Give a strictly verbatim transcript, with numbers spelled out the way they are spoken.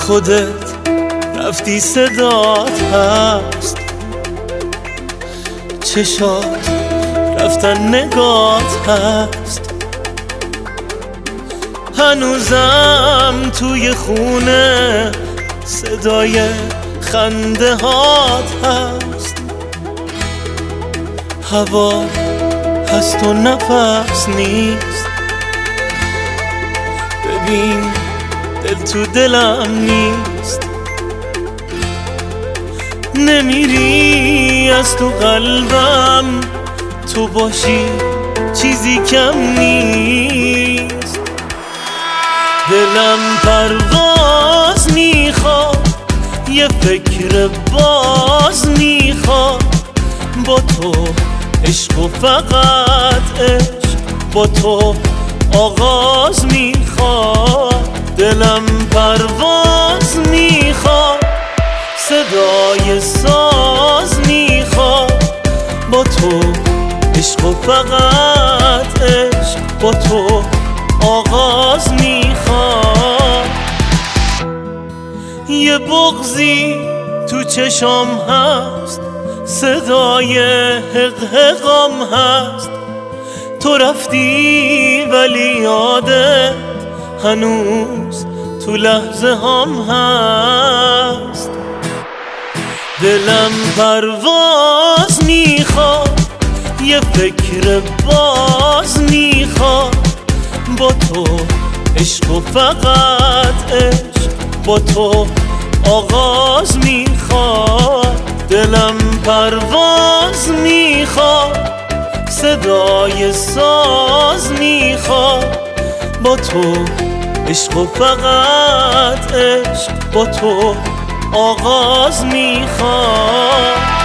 خودت رفتی صدات هست، چشات رفتن نگات هست، هنوزم توی خونه صدای خنده هات هست. هوا هست و نفس نیست، ببین دل تو دلم نیست، نمیری از تو قلبم، تو باشی چیزی کم نیست. دلم پرواز میخواد، یه فکر باز میخواد، با تو عشق و فقط عشق با تو آغاز میخواد. دلم پرواز میخواد، صدای ساز میخواد، با تو عشق و فقط عشق با تو آغاز میخواد. یه بغضی تو چشام هست، صدای حق حقام هست، تو رفتی ولی یادت هنوز تو لحظه هم هست. دلم پرواز میخواد، یه فکر باز میخواد، با تو عشق و فقط عشق با تو آغاز میخواد. دلم پرواز میخواد، صدای ساز میخواد، با تو عشق و فقط عشق با تو آغاز میخواد.